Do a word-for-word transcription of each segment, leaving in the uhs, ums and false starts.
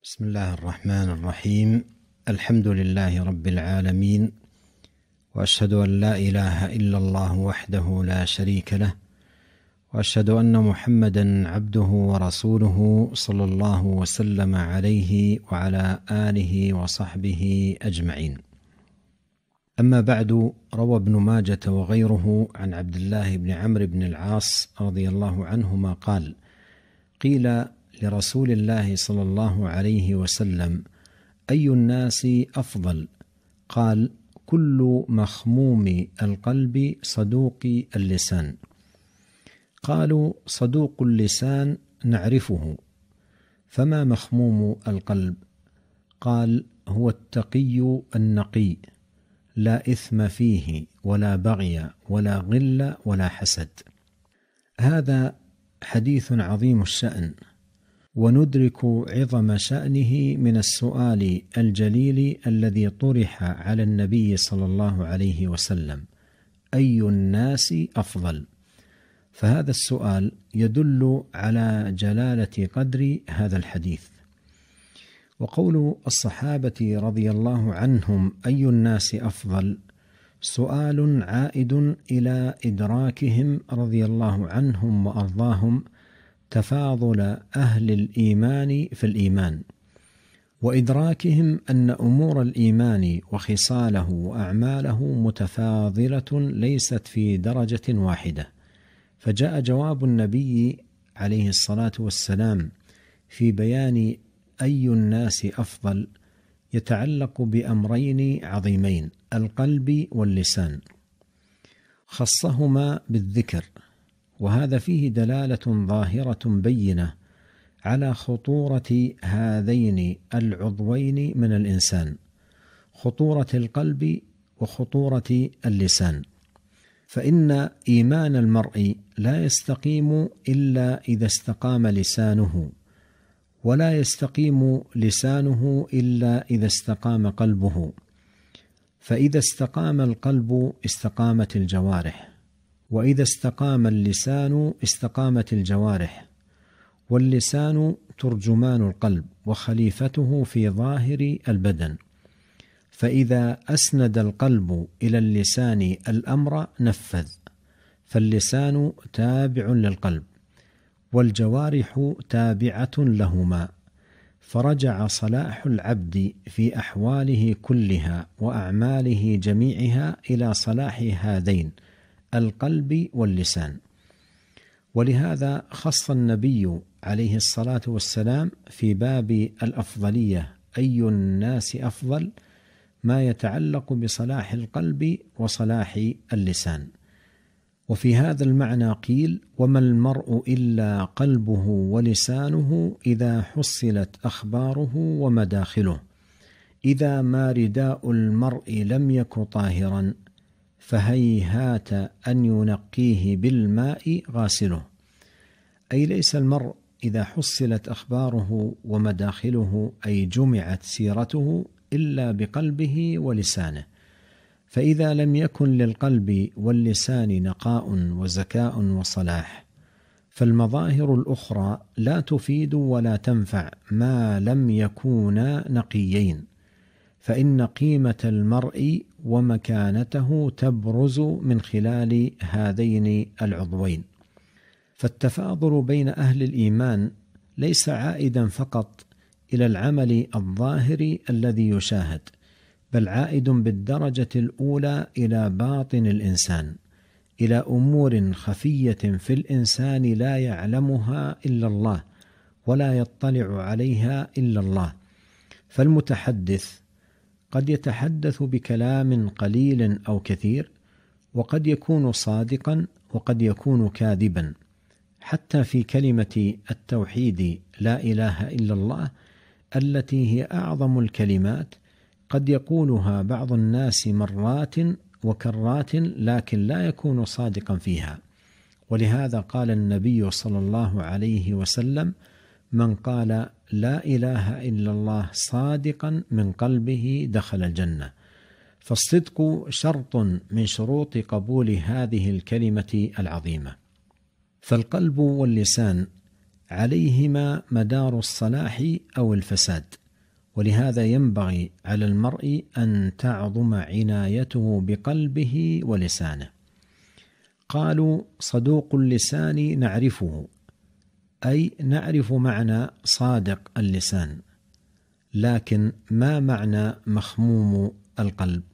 بسم الله الرحمن الرحيم. الحمد لله رب العالمين، وأشهد أن لا إله إلا الله وحده لا شريك له، وأشهد أن محمدا عبده ورسوله صلى الله وسلم عليه وعلى آله وصحبه أجمعين. أما بعد، روى ابن ماجة وغيره عن عبد الله بن عمرو بن العاص رضي الله عنهما قال: قيل لرسول الله صلى الله عليه وسلم: أي الناس أفضل؟ قال: كل مخموم القلب صدوق اللسان. قالوا: صدوق اللسان نعرفه، فما مخموم القلب؟ قال: هو التقي النقي، لا إثم فيه ولا بغي ولا غل ولا حسد. هذا حديث عظيم الشأن، وندرك عظم شأنه من السؤال الجليل الذي طرح على النبي صلى الله عليه وسلم: أي الناس أفضل؟ فهذا السؤال يدل على جلالة قدر هذا الحديث. وقول الصحابة رضي الله عنهم أي الناس أفضل سؤال عائد إلى إدراكهم رضي الله عنهم وأرضاهم تفاضل أهل الإيمان في الإيمان، وإدراكهم أن أمور الإيمان وخصاله وأعماله متفاضلة ليست في درجة واحدة. فجاء جواب النبي عليه الصلاة والسلام في بيان أي الناس أفضل يتعلق بأمرين عظيمين: القلب واللسان، خصهما بالذكر، وهذا فيه دلالة ظاهرة بينة على خطورة هذين العضوين من الإنسان، خطورة القلب وخطورة اللسان. فإن إيمان المرء لا يستقيم إلا إذا استقام لسانه، ولا يستقيم لسانه إلا إذا استقام قلبه، فإذا استقام القلب استقامت الجوارح، وإذا استقام اللسان استقامت الجوارح. واللسان ترجمان القلب وخليفته في ظاهر البدن، فإذا أسند القلب إلى اللسان الأمر نفذ، فاللسان تابع للقلب والجوارح تابعة لهما، فرجع صلاح العبد في أحواله كلها وأعماله جميعها إلى صلاح هذين القلب واللسان. ولهذا خص النبي عليه الصلاة والسلام في باب الأفضلية أي الناس أفضل ما يتعلق بصلاح القلب وصلاح اللسان. وفي هذا المعنى قيل: وما المرء إلا قلبه ولسانه إذا حصلت أخباره ومداخله، إذا ما رداء المرء لم يك طاهرا فهيهات أن ينقيه بالماء غاسله. أي ليس المرء إذا حصلت أخباره ومداخله أي جمعت سيرته إلا بقلبه ولسانه، فإذا لم يكن للقلب واللسان نقاء وزكاء وصلاح فالمظاهر الأخرى لا تفيد ولا تنفع ما لم يكونا نقيين، فإن قيمة المرء ومكانته تبرز من خلال هذين العضوين. فالتفاضل بين أهل الإيمان ليس عائدا فقط إلى العمل الظاهر الذي يشاهد، بل عائد بالدرجة الأولى إلى باطن الإنسان، إلى أمور خفية في الإنسان لا يعلمها إلا الله ولا يطلع عليها إلا الله. فالمتحدث قد يتحدث بكلام قليل أو كثير، وقد يكون صادقا وقد يكون كاذبا. حتى في كلمة التوحيد لا إله إلا الله التي هي أعظم الكلمات قد يقولها بعض الناس مرات وكرات لكن لا يكون صادقا فيها. ولهذا قال النبي صلى الله عليه وسلم: من قال لا إله إلا الله صادقا من قلبه دخل الجنة. فالصدق شرط من شروط قبول هذه الكلمة العظيمة. فالقلب واللسان عليهما مدار الصلاح أو الفساد، ولهذا ينبغي على المرء أن تعظم عنايته بقلبه ولسانه. قالوا: صدوق اللسان نعرفه، أي نعرف معنى صادق اللسان، لكن ما معنى مخموم القلب؟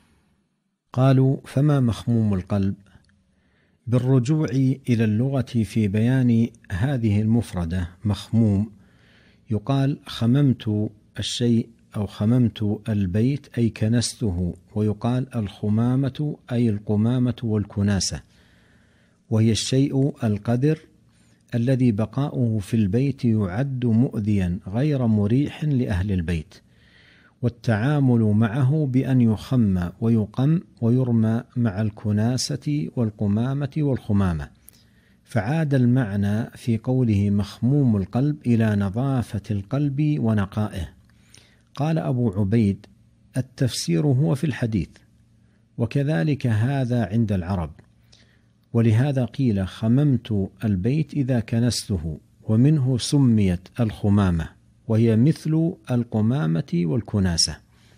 قالوا: فما مخموم القلب؟ بالرجوع إلى اللغة في بيان هذه المفردة مخموم، يقال خممت الشيء أو خممت البيت أي كنسته، ويقال الخمامة أي القمامة والكناسة، وهي الشيء القدر الذي بقاؤه في البيت يعد مؤذيا غير مريح لأهل البيت، والتعامل معه بأن يخم ويقم ويرمى مع الكناسة والقمامة والخمامة. فعاد المعنى في قوله مخموم القلب إلى نظافة القلب ونقائه. قال أبو عبيد: التفسير هو في الحديث، وكذلك هذا عند العرب، ولهذا قيل خممت البيت إذا كنسته، ومنه سميت الخمامة، وهي مثل القمامة والكناسة.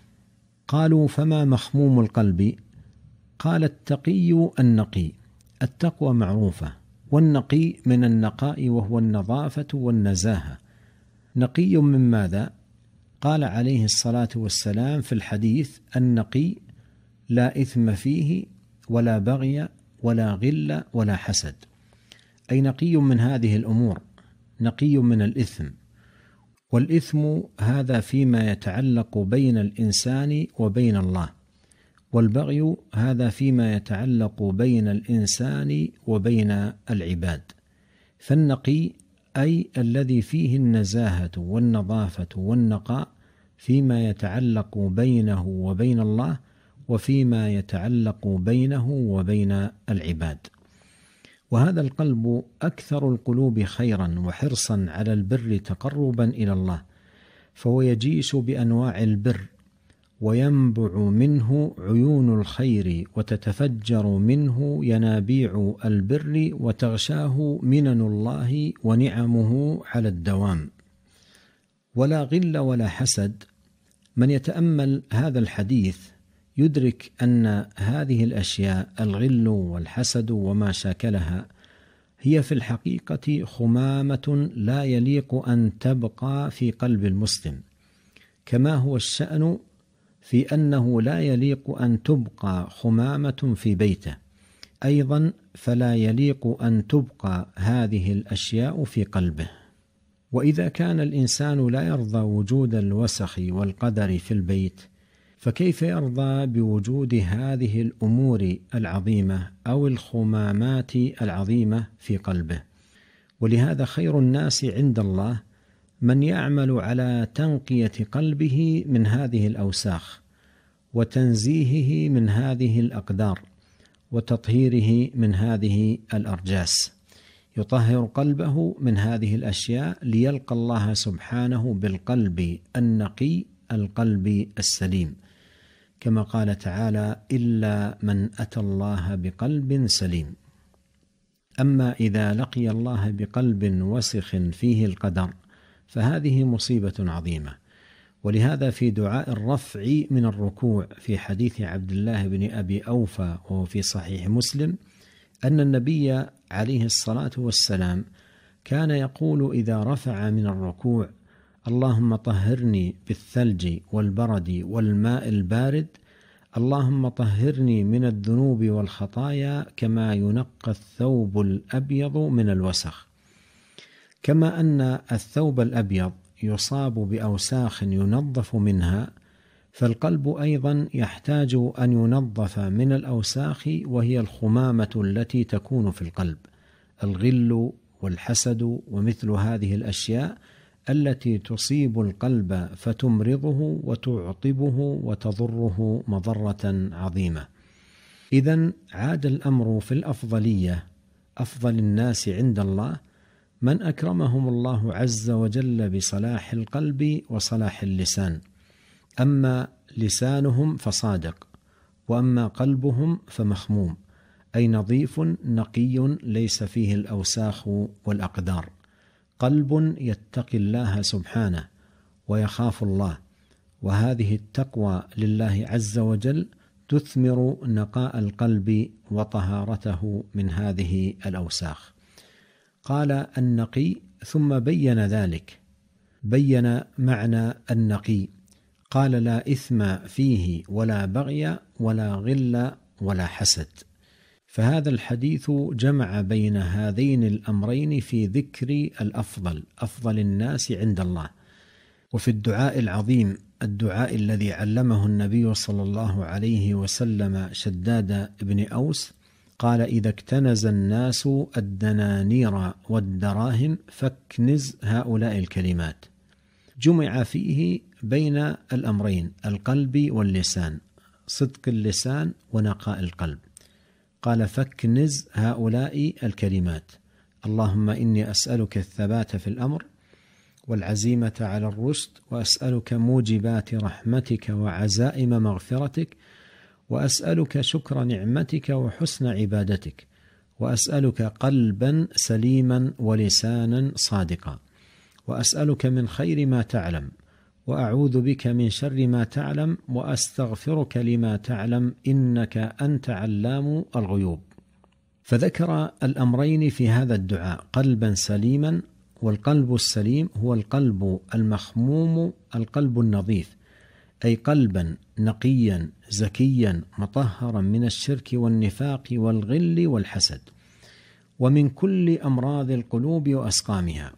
قالوا: فما مخموم القلب؟ قال: التقي النقي. التقوى معروفة، والنقي من النقاء وهو النظافة والنزاهة. نقي من ماذا؟ قال عليه الصلاة والسلام في الحديث: النقي لا إثم فيه ولا بغي ولا غل ولا حسد، أي نقي من هذه الأمور، نقي من الإثم. والإثم هذا فيما يتعلق بين الإنسان وبين الله، والبغي هذا فيما يتعلق بين الإنسان وبين العباد. فالنقي أي الذي فيه النزاهة والنظافة والنقاء فيما يتعلق بينه وبين الله، وفيما يتعلق بينه وبين العباد. وهذا القلب أكثر القلوب خيرا وحرصا على البر تقربا إلى الله، فهو يجيش بأنواع البر، وينبع منه عيون الخير، وتتفجر منه ينابيع البر، وتغشاه منن الله ونعمه على الدوام. ولا غل ولا حسد. من يتأمل هذا الحديث يدرك أن هذه الأشياء الغل والحسد وما شاكلها هي في الحقيقة خمامة لا يليق أن تبقى في قلب المسلم، كما هو الشأن في أنه لا يليق أن تبقى خمامة في بيته، أيضا فلا يليق أن تبقى هذه الأشياء في قلبه. وإذا كان الإنسان لا يرضى وجود الوسخ والقدر في البيت، فكيف يرضى بوجود هذه الأمور العظيمة أو الخمامات العظيمة في قلبه؟ ولهذا خير الناس عند الله من يعمل على تنقية قلبه من هذه الأوساخ، وتنزيهه من هذه الأقدار، وتطهيره من هذه الأرجاس. يطهر قلبه من هذه الأشياء ليلقى الله سبحانه بالقلب النقي، القلب السليم، كما قال تعالى: إلا من أتى الله بقلب سليم. أما إذا لقي الله بقلب وسخ فيه القدر فهذه مصيبة عظيمة. ولهذا في دعاء الرفع من الركوع في حديث عبد الله بن أبي أوفى وهو في صحيح مسلم أن النبي عليه الصلاة والسلام كان يقول إذا رفع من الركوع: اللهم طهرني بالثلج والبرد والماء البارد، اللهم طهرني من الذنوب والخطايا كما ينقى الثوب الأبيض من الوسخ. كما أن الثوب الأبيض يصاب بأوساخ ينظف منها، فالقلب أيضا يحتاج أن ينظف من الأوساخ، وهي الخمامة التي تكون في القلب، الغل والحسد ومثل هذه الأشياء التي تصيب القلب فتمرضه وتعطبه وتضره مضرة عظيمة. إذن عاد الأمر في الأفضلية، أفضل الناس عند الله من أكرمهم الله عز وجل بصلاح القلب وصلاح اللسان. أما لسانهم فصادق، وأما قلبهم فمخموم، أي نظيف نقي ليس فيه الأوساخ والأقدار. قلب يتقي الله سبحانه ويخاف الله، وهذه التقوى لله عز وجل تثمر نقاء القلب وطهارته من هذه الأوساخ. قال النقي ثم بين ذلك، بين معنى النقي، قال لا إثم فيه ولا بغي ولا غل ولا حسد. فهذا الحديث جمع بين هذين الأمرين في ذكر الأفضل، أفضل الناس عند الله. وفي الدعاء العظيم، الدعاء الذي علمه النبي صلى الله عليه وسلم شداد بن أوس، قال إذا اكتنز الناس الدنانير والدراهم فاكنز هؤلاء الكلمات. جمع فيه بين الأمرين، القلب واللسان، صدق اللسان ونقاء القلب. قال فاكنز هؤلاء الكلمات: اللهم إني أسألك الثبات في الأمر والعزيمة على الرشد، وأسألك موجبات رحمتك وعزائم مغفرتك، وأسألك شكر نعمتك وحسن عبادتك، وأسألك قلبا سليما ولسانا صادقا، وأسألك من خير ما تعلم، وأعوذ بك من شر ما تعلم، وأستغفرك لما تعلم، إنك أنت علام الغيوب. فذكر الأمرين في هذا الدعاء: قلبا سليما، والقلب السليم هو القلب المخموم، القلب النظيف، أي قلبا نقيا زكيا مطهرا من الشرك والنفاق والغل والحسد، ومن كل أمراض القلوب وأسقامها.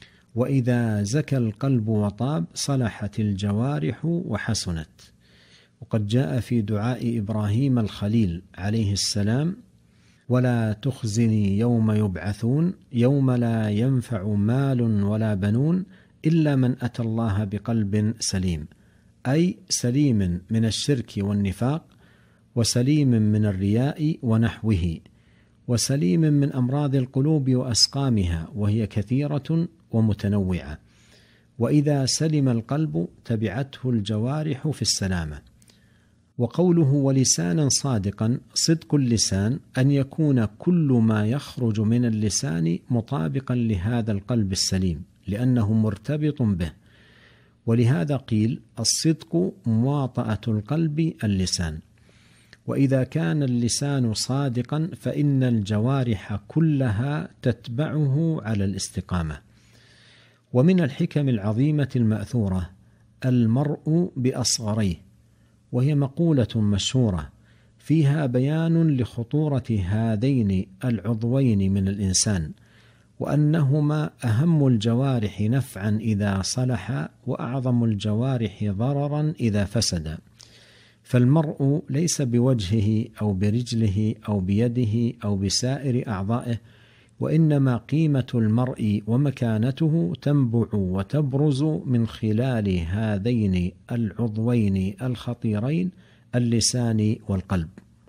وإذا زكى القلب وطاب صلحت الجوارح وحسنت. وقد جاء في دعاء إبراهيم الخليل عليه السلام: ولا تخزني يوم يبعثون يوم لا ينفع مال ولا بنون إلا من أتى الله بقلب سليم، أي سليم من الشرك والنفاق، وسليم من الرياء ونحوه، وسليم من أمراض القلوب وأسقامها، وهي كثيرة ومتنوعة. وإذا سلم القلب تبعته الجوارح في السلامة. وقوله ولسانا صادقا، صدق اللسان أن يكون كل ما يخرج من اللسان مطابقا لهذا القلب السليم، لأنه مرتبط به. ولهذا قيل الصدق مواطأة القلب اللسان. وإذا كان اللسان صادقا فإن الجوارح كلها تتبعه على الاستقامة. ومن الحكم العظيمة المأثورة المرء بأصغريه، وهي مقولة مشهورة فيها بيان لخطورة هذين العضوين من الإنسان، وأنهما أهم الجوارح نفعا إذا صلحا، وأعظم الجوارح ضررا إذا فسدا. فالمرء ليس بوجهه أو برجله أو بيده أو بسائر أعضائه، وإنما قيمة المرء ومكانته تنبع وتبرز من خلال هذين العضوين الخطيرين، اللسان والقلب.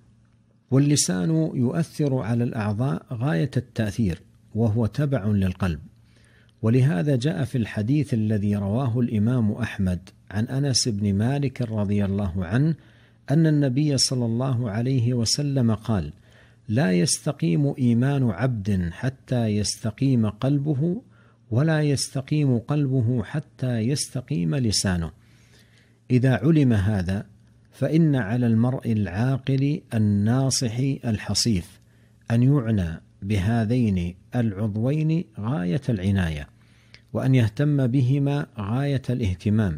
واللسان يؤثر على الأعضاء غاية التأثير، وهو تبع للقلب. ولهذا جاء في الحديث الذي رواه الإمام أحمد عن أنس بن مالك رضي الله عنه أن النبي صلى الله عليه وسلم قال: لا يستقيم إيمان عبد حتى يستقيم قلبه، ولا يستقيم قلبه حتى يستقيم لسانه. إذا علم هذا فإن على المرء العاقل الناصح الحصيف أن يعنى بهذين العضوين غاية العناية، وأن يهتم بهما غاية الاهتمام،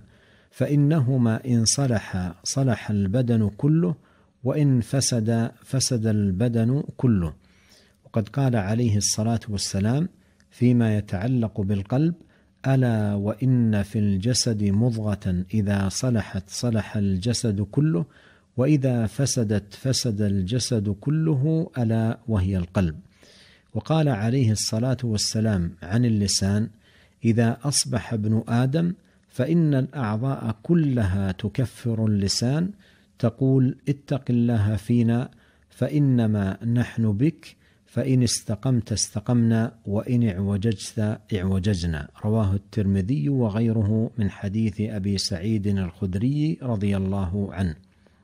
فإنهما إن صلح صلح البدن كله، وإن فسد فسد البدن كله. وقد قال عليه الصلاة والسلام فيما يتعلق بالقلب: ألا وإن في الجسد مضغة إذا صلحت صلح الجسد كله، وإذا فسدت فسد الجسد كله، ألا وهي القلب. وقال عليه الصلاة والسلام عن اللسان: إذا أصبح ابن آدم فإن الأعضاء كلها تكفر اللسان، تقول: اتق الله فينا فإنما نحن بك، فإن استقمت استقمنا، وإن اعوججت اعوججنا. رواه الترمذي وغيره من حديث أبي سعيد الخدري رضي الله عنه.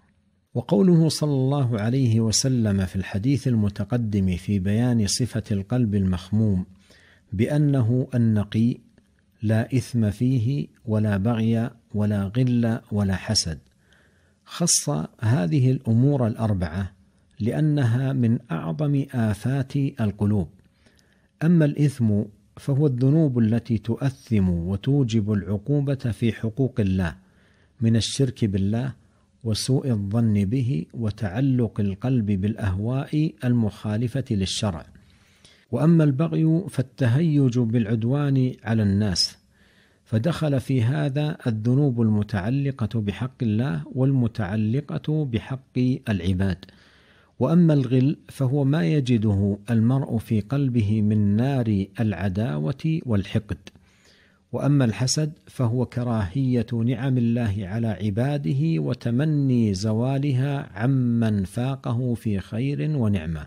وقوله صلى الله عليه وسلم في الحديث المتقدم في بيان صفة القلب المخموم: بأنه النقي لا إثم فيه ولا بغي ولا غل ولا حسد. خص هذه الأمور الأربعة لأنها من أعظم آفات القلوب. أما الإثم فهو الذنوب التي تؤثم وتوجب العقوبة في حقوق الله من الشرك بالله وسوء الظن به وتعلق القلب بالأهواء المخالفة للشرع. وأما البغي فالتهيج بالعدوان على الناس، فدخل في هذا الذنوب المتعلقة بحق الله والمتعلقة بحق العباد. وأما الغل فهو ما يجده المرء في قلبه من نار العداوة والحقد. وأما الحسد فهو كراهية نعم الله على عباده وتمني زوالها عمن فاقه في خير ونعمة.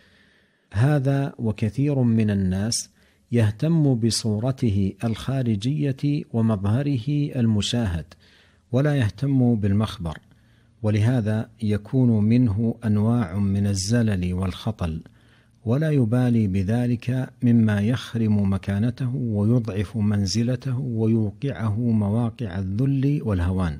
هذا وكثير من الناس يهتم بصورته الخارجية ومظهره المشاهد ولا يهتم بالمخبر، ولهذا يكون منه أنواع من الزلل والخطل، ولا يبالي بذلك مما يخرم مكانته ويضعف منزلته ويوقعه مواقع الذل والهوان.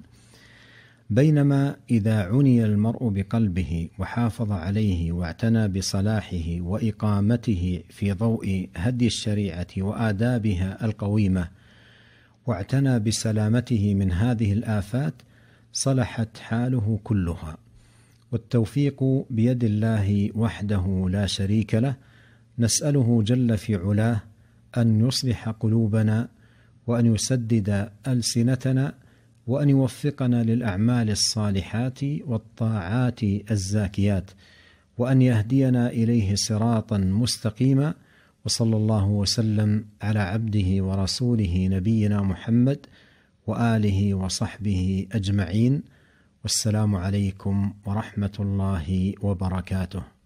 بينما إذا عني المرء بقلبه وحافظ عليه واعتنى بصلاحه وإقامته في ضوء هدي الشريعة وآدابها القويمة، واعتنى بسلامته من هذه الآفات، صلحت حاله كلها. والتوفيق بيد الله وحده لا شريك له. نسأله جل في علاه أن يصلح قلوبنا وأن يسدد ألسنتنا وأن يوفقنا للأعمال الصالحات والطاعات الزاكيات، وأن يهدينا إليه صراطا مستقيما. وصلى الله وسلم على عبده ورسوله نبينا محمد وآله وصحبه أجمعين. والسلام عليكم ورحمة الله وبركاته.